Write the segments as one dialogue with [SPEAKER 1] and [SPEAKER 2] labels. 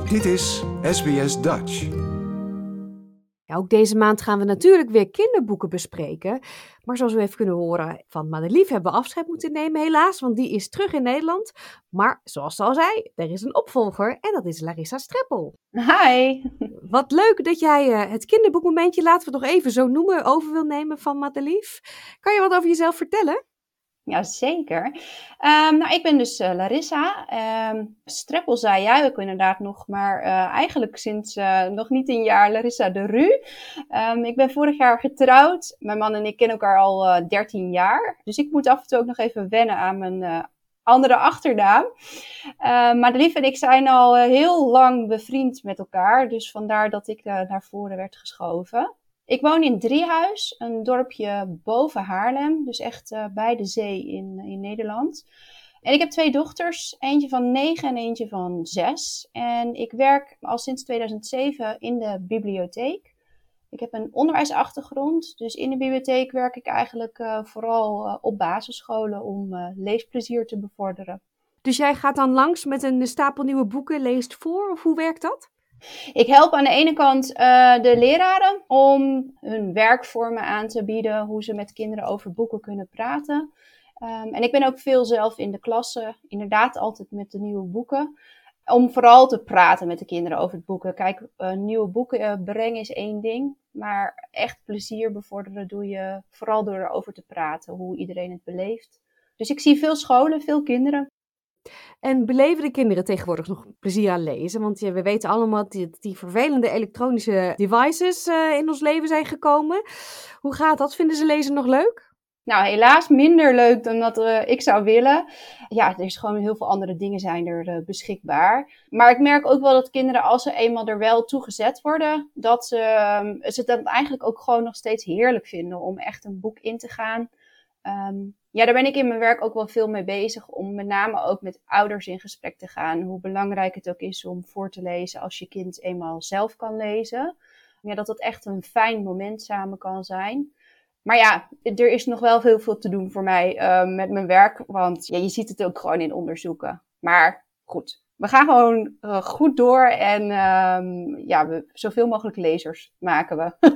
[SPEAKER 1] Dit is SBS Dutch.
[SPEAKER 2] Ja, ook deze maand gaan we natuurlijk weer kinderboeken bespreken. Maar zoals we even kunnen horen van Madelief hebben we afscheid moeten nemen helaas, want die is terug in Nederland. Maar zoals ze al zei, er is een opvolger en dat is Larissa Streppel.
[SPEAKER 3] Hi!
[SPEAKER 2] Wat leuk dat jij het kinderboekmomentje, laten we het nog even zo noemen, over wil nemen van Madelief. Kan je wat over jezelf vertellen?
[SPEAKER 3] Ja, zeker. Ik ben dus Larissa. Streppel zei jij ook inderdaad nog, maar eigenlijk sinds nog niet een jaar Larissa de Rue. Ik ben vorig jaar getrouwd. Mijn man en ik kennen elkaar al 13 jaar. Dus ik moet af en toe ook nog even wennen aan mijn andere achternaam. Madelief en ik zijn al heel lang bevriend met elkaar. Dus vandaar dat ik naar voren werd geschoven. Ik woon in Driehuis, een dorpje boven Haarlem, dus echt bij de zee in Nederland. En ik heb 2 dochters, eentje van 9 en eentje van 6. En ik werk al sinds 2007 in de bibliotheek. Ik heb een onderwijsachtergrond, dus in de bibliotheek werk ik eigenlijk vooral op basisscholen om leesplezier te bevorderen.
[SPEAKER 2] Dus jij gaat dan langs met een stapel nieuwe boeken, leest voor, of hoe werkt dat?
[SPEAKER 3] Ik help aan de ene kant de leraren om hun werkvormen aan te bieden, hoe ze met kinderen over boeken kunnen praten. En ik ben ook veel zelf in de klasse, inderdaad altijd met de nieuwe boeken, om vooral te praten met de kinderen over het boeken. Kijk, nieuwe boeken brengen is één ding, maar echt plezier bevorderen doe je vooral door erover te praten, hoe iedereen het beleeft. Dus ik zie veel scholen, veel kinderen.
[SPEAKER 2] En beleven de kinderen tegenwoordig nog plezier aan lezen? Want we weten allemaal dat die vervelende elektronische devices in ons leven zijn gekomen. Hoe gaat dat? Vinden ze lezen nog leuk?
[SPEAKER 3] Nou, helaas minder leuk dan dat ik zou willen. Ja, er is gewoon heel veel andere dingen zijn er beschikbaar. Maar ik merk ook wel dat kinderen, als ze eenmaal er wel toe gezet worden, dat ze dat eigenlijk ook gewoon nog steeds heerlijk vinden om echt een boek in te gaan. Daar ben ik in mijn werk ook wel veel mee bezig, om met name ook met ouders in gesprek te gaan. Hoe belangrijk het ook is om voor te lezen als je kind eenmaal zelf kan lezen. Ja, dat het echt een fijn moment samen kan zijn. Maar ja, er is nog wel heel veel te doen voor mij met mijn werk, want ja, je ziet het ook gewoon in onderzoeken. Maar goed, we gaan gewoon goed door en zoveel mogelijk lezers maken we.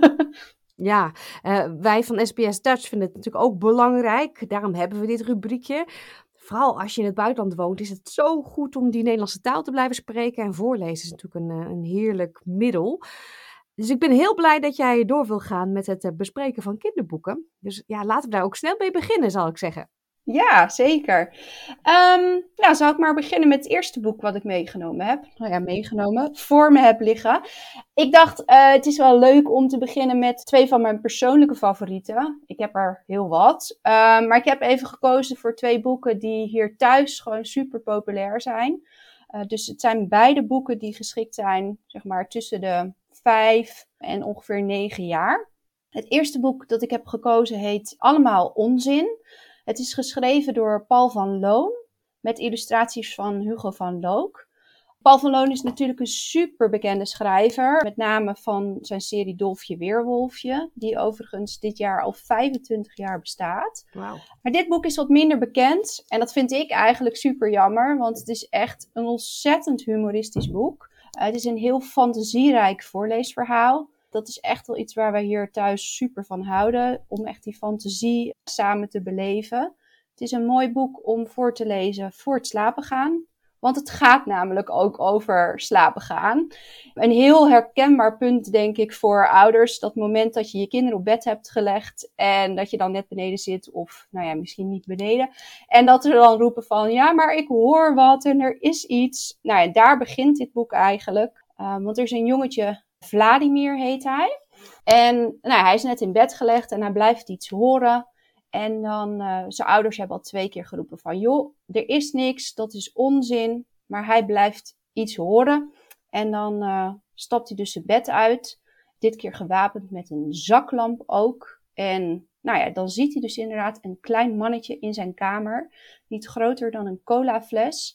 [SPEAKER 2] Ja, wij van SBS Dutch vinden het natuurlijk ook belangrijk. Daarom hebben we dit rubriekje. Vooral als je in het buitenland woont, is het zo goed om die Nederlandse taal te blijven spreken. En voorlezen is natuurlijk een heerlijk middel. Dus ik ben heel blij dat jij door wil gaan met het bespreken van kinderboeken. Dus ja, laten we daar ook snel mee beginnen, zal ik zeggen.
[SPEAKER 3] Ja, zeker. Zal ik maar beginnen met het eerste boek wat ik meegenomen heb. Voor me heb liggen. Ik dacht, het is wel leuk om te beginnen met 2 van mijn persoonlijke favorieten. Ik heb er heel wat. Maar ik heb even gekozen voor 2 boeken die hier thuis gewoon super populair zijn. Dus het zijn beide boeken die geschikt zijn, zeg maar, tussen de 5 en ongeveer 9 jaar. Het eerste boek dat ik heb gekozen heet Allemaal Onzin. Het is geschreven door Paul van Loon, met illustraties van Hugo van Look. Paul van Loon is natuurlijk een super bekende schrijver, met name van zijn serie Dolfje Weerwolfje, die overigens dit jaar al 25 jaar bestaat.
[SPEAKER 2] Wow.
[SPEAKER 3] Maar dit boek is wat minder bekend en dat vind ik eigenlijk super jammer, want het is echt een ontzettend humoristisch boek. Het is een heel fantasierijk voorleesverhaal. Dat is echt wel iets waar wij hier thuis super van houden, om echt die fantasie samen te beleven. Het is een mooi boek om voor te lezen voor het slapen gaan, want het gaat namelijk ook over slapen gaan. Een heel herkenbaar punt, denk ik, voor ouders, dat moment dat je je kinderen op bed hebt gelegd en dat je dan net beneden zit, of misschien niet beneden, en dat ze dan roepen van, ja, maar ik hoor wat en er is iets. Nou ja, daar begint dit boek eigenlijk, want er is een jongetje, Vladimir heet hij. En hij is net in bed gelegd en hij blijft iets horen. En dan, zijn ouders hebben al 2 keer geroepen van, joh, er is niks, dat is onzin. Maar hij blijft iets horen. En dan stapt hij dus zijn bed uit. Dit keer gewapend met een zaklamp ook. En dan ziet hij dus inderdaad een klein mannetje in zijn kamer. Niet groter dan een colafles.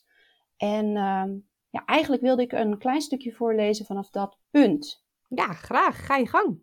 [SPEAKER 3] En eigenlijk wilde ik een klein stukje voorlezen vanaf dat punt.
[SPEAKER 2] Ja, graag. Ga je gang.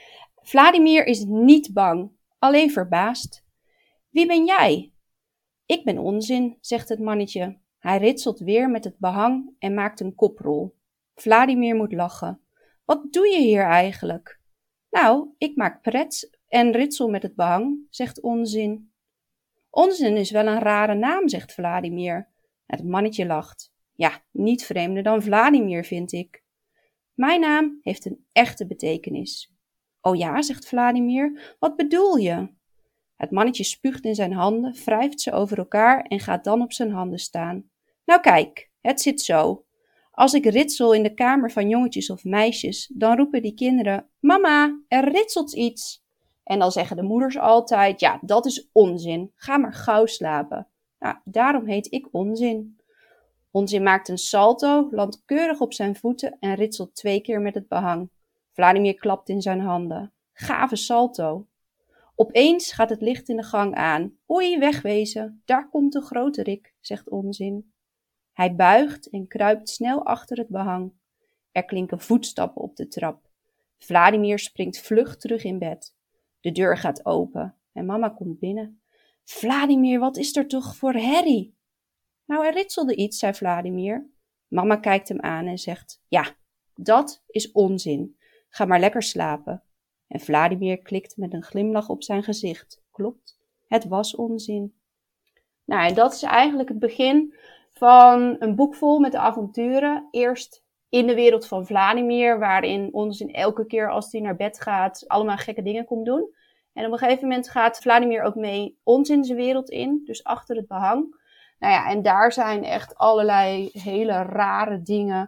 [SPEAKER 3] Vladimir is niet bang, alleen verbaasd. Wie ben jij? Ik ben Onzin, zegt het mannetje. Hij ritselt weer met het behang en maakt een koprol. Vladimir moet lachen. Wat doe je hier eigenlijk? Nou, ik maak prets en ritsel met het behang, zegt Onzin. Onzin is wel een rare naam, zegt Vladimir. Het mannetje lacht. Ja, niet vreemder dan Vladimir, vind ik. Mijn naam heeft een echte betekenis. Oh ja, zegt Vladimir, wat bedoel je? Het mannetje spuugt in zijn handen, wrijft ze over elkaar en gaat dan op zijn handen staan. Nou kijk, het zit zo. Als ik ritsel in de kamer van jongetjes of meisjes, dan roepen die kinderen, mama, er ritselt iets. En dan zeggen de moeders altijd, ja, dat is onzin, ga maar gauw slapen. Nou, daarom heet ik Onzin. Onzin maakt een salto, landt keurig op zijn voeten en ritselt 2 keer met het behang. Vladimir klapt in zijn handen. Gave salto. Opeens gaat het licht in de gang aan. Oei, wegwezen, daar komt de groterik, zegt Onzin. Hij buigt en kruipt snel achter het behang. Er klinken voetstappen op de trap. Vladimir springt vlug terug in bed. De deur gaat open en mama komt binnen. Vladimir, wat is er toch voor herrie? Nou, er ritselde iets, zei Vladimir. Mama kijkt hem aan en zegt, ja, dat is onzin. Ga maar lekker slapen. En Vladimir klikt met een glimlach op zijn gezicht. Klopt, het was onzin. Nou, en dat is eigenlijk het begin van een boek vol met avonturen. Eerst in de wereld van Vladimir, waarin Onzin elke keer als hij naar bed gaat allemaal gekke dingen komt doen. En op een gegeven moment gaat Vladimir ook mee Onzin's wereld in, dus achter het behang. Nou ja, en daar zijn echt allerlei hele rare dingen,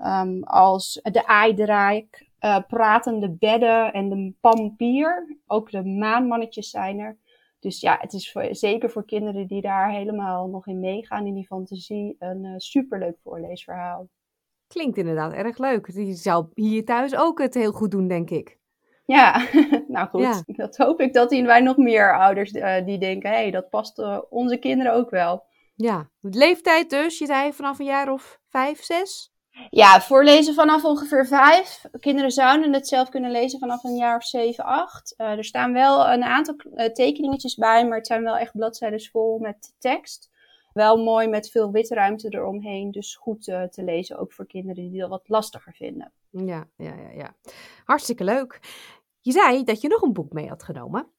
[SPEAKER 3] als de aaidrijk, pratende bedden en de pampier. Ook de maanmannetjes zijn er. Dus ja, het is zeker voor kinderen die daar helemaal nog in meegaan, in die fantasie, een superleuk voorleesverhaal.
[SPEAKER 2] Klinkt inderdaad erg leuk. Die zou hier thuis ook het heel goed doen, denk ik.
[SPEAKER 3] Ja, nou goed.
[SPEAKER 2] Ja.
[SPEAKER 3] Dat hoop ik dat wij nog meer ouders die denken, hé, dat past onze kinderen ook wel.
[SPEAKER 2] Ja, leeftijd dus, je zei vanaf een jaar of 5, 6?
[SPEAKER 3] Ja, voorlezen vanaf ongeveer 5. Kinderen zouden het zelf kunnen lezen vanaf een jaar of 7, 8. Er staan wel een aantal tekeningetjes bij, maar het zijn wel echt bladzijden vol met tekst. Wel mooi met veel witruimte eromheen, dus goed te lezen, ook voor kinderen die dat wat lastiger vinden.
[SPEAKER 2] Ja. Hartstikke leuk. Je zei dat je nog een boek mee had genomen.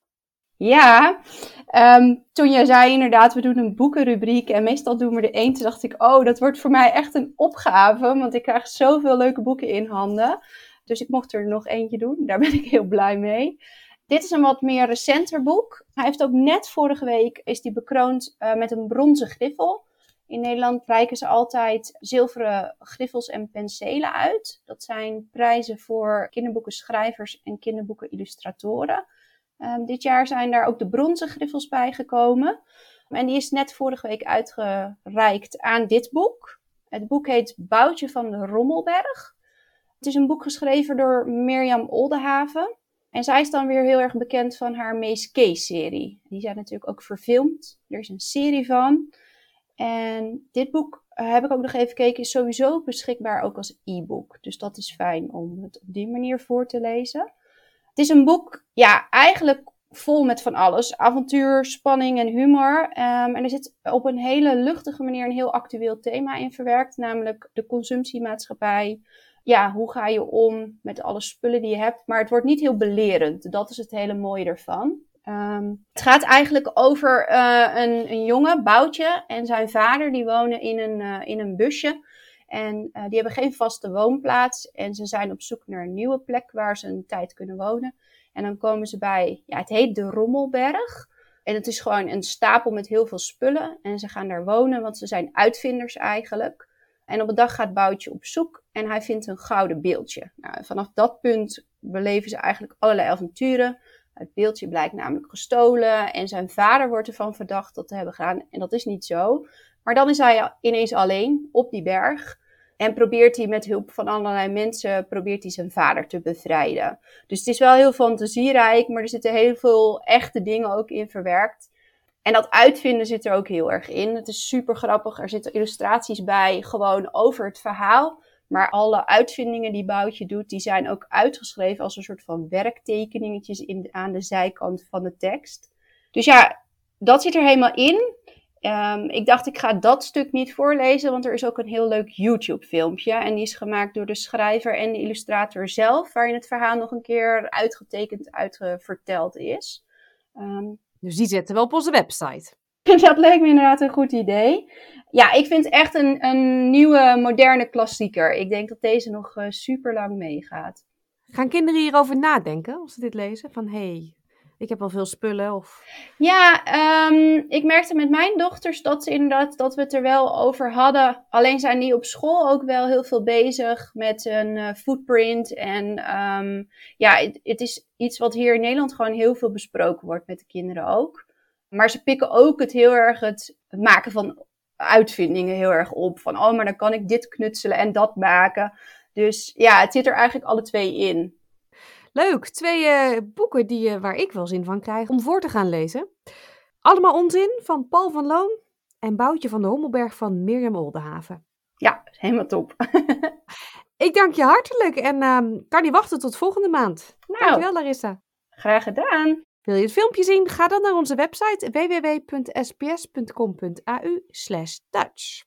[SPEAKER 3] Ja, toen jij zei inderdaad, we doen een boekenrubriek en meestal doen we er 1. Toen dacht ik, oh, dat wordt voor mij echt een opgave, want ik krijg zoveel leuke boeken in handen. Dus ik mocht er nog eentje doen, daar ben ik heel blij mee. Dit is een wat meer recenter boek. Hij heeft ook net vorige week, is die bekroond met een bronzen griffel. In Nederland reiken ze altijd zilveren griffels en penselen uit. Dat zijn prijzen voor kinderboekenschrijvers en kinderboekenillustratoren. Dit jaar zijn daar ook de bronzen griffels bij gekomen. En die is net vorige week uitgereikt aan dit boek. Het boek heet Boutje van de Rommelberg. Het is een boek geschreven door Mirjam Oldenhaven. En zij is dan weer heel erg bekend van haar Mees Kees-serie. Die zijn natuurlijk ook verfilmd. Er is een serie van. En dit boek, heb ik ook nog even gekeken, is sowieso beschikbaar ook als e-book. Dus dat is fijn om het op die manier voor te lezen. Het is een boek, ja, eigenlijk vol met van alles. Avontuur, spanning en humor. En er zit op een hele luchtige manier een heel actueel thema in verwerkt. Namelijk de consumptiemaatschappij. Ja, hoe ga je om met alle spullen die je hebt. Maar het wordt niet heel belerend. Dat is het hele mooie ervan. Het gaat eigenlijk over een jongen, Boutje, en zijn vader. Die wonen in een busje. En die hebben geen vaste woonplaats. En ze zijn op zoek naar een nieuwe plek waar ze een tijd kunnen wonen. En dan komen ze bij, ja, het heet de Rommelberg. En het is gewoon een stapel met heel veel spullen. En ze gaan daar wonen, want ze zijn uitvinders eigenlijk. En op een dag gaat Boutje op zoek en hij vindt een gouden beeldje. Nou, vanaf dat punt beleven ze eigenlijk allerlei avonturen. Het beeldje blijkt namelijk gestolen en zijn vader wordt ervan verdacht dat te hebben gedaan. En dat is niet zo. Maar dan is hij ineens alleen op die berg. En probeert hij met hulp van allerlei mensen zijn vader te bevrijden. Dus het is wel heel fantasierijk, maar er zitten heel veel echte dingen ook in verwerkt. En dat uitvinden zit er ook heel erg in. Het is super grappig. Er zitten illustraties bij, gewoon over het verhaal. Maar alle uitvindingen die Boutje doet, die zijn ook uitgeschreven als een soort van werktekeningetjes aan de zijkant van de tekst. Dus ja, dat zit er helemaal in. Ik dacht, ik ga dat stuk niet voorlezen, want er is ook een heel leuk YouTube-filmpje. En die is gemaakt door de schrijver en de illustrator zelf, waarin het verhaal nog een keer uitgetekend, uitverteld is.
[SPEAKER 2] Dus die zetten we op onze website.
[SPEAKER 3] Dat leek me inderdaad een goed idee. Ja, ik vind het echt een nieuwe, moderne klassieker. Ik denk dat deze nog super lang meegaat.
[SPEAKER 2] Gaan kinderen hierover nadenken als ze dit lezen? Van, ik heb al veel spullen of...
[SPEAKER 3] Ja, ik merkte met mijn dochters dat we het er wel over hadden. Alleen zijn die op school ook wel heel veel bezig met een footprint. En het is iets wat hier in Nederland gewoon heel veel besproken wordt met de kinderen ook. Maar ze pikken ook het maken van uitvindingen heel erg op. Van, maar dan kan ik dit knutselen en dat maken. Dus ja, het zit er eigenlijk alle twee in.
[SPEAKER 2] Leuk, 2 boeken waar ik wel zin van krijg om voor te gaan lezen. Allemaal onzin van Paul van Loon en Boutje van de Hommelberg van Mirjam Oldenhaven.
[SPEAKER 3] Ja, helemaal top.
[SPEAKER 2] Ik dank je hartelijk en kan niet wachten tot volgende maand. Dankjewel, Larissa.
[SPEAKER 3] Graag gedaan.
[SPEAKER 2] Wil je het filmpje zien? Ga dan naar onze website www.sbs.com.au/Dutch.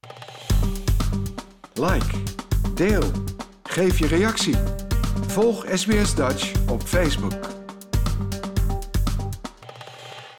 [SPEAKER 1] Like, deel, geef je reactie. Volg SBS Dutch op Facebook.